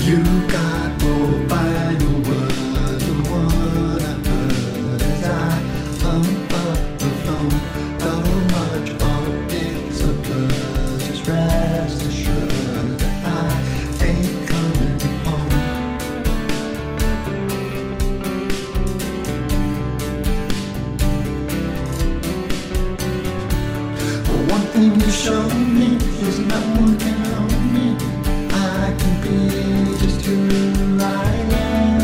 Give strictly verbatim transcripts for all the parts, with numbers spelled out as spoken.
You got more final words than what I heard as I hung up the phone. Though much of it's a blur, just rest assured that I ain't coming home. But one thing you showed me is no one can own me. I can be just who I am.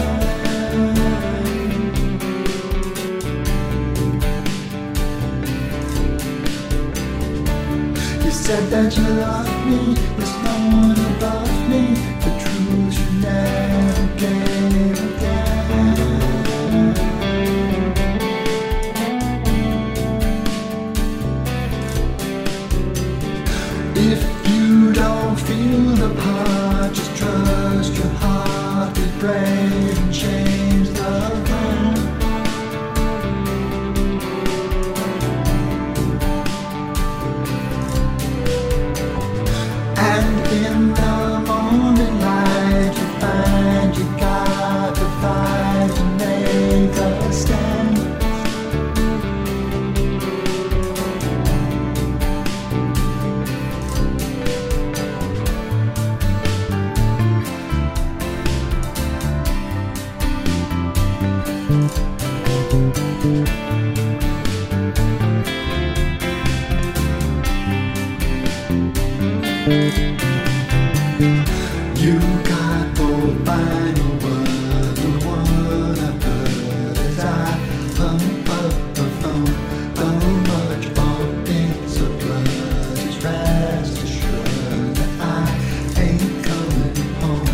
You said that you love me, there's no one above me. The truth you never gave again. If you don't feel the part, just trust your heart, be brave and change the ground. And in the morning light you find you got to fight to make a stand. You got more final words than what I heard as I hung up the phone. Though much of it's a blur, just rest assured that I ain't coming home.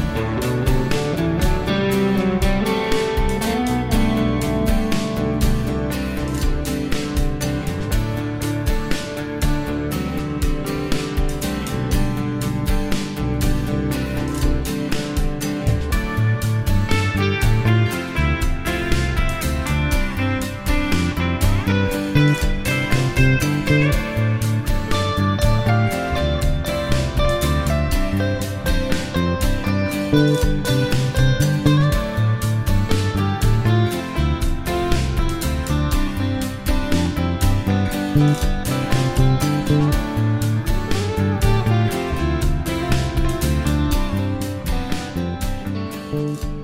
Thank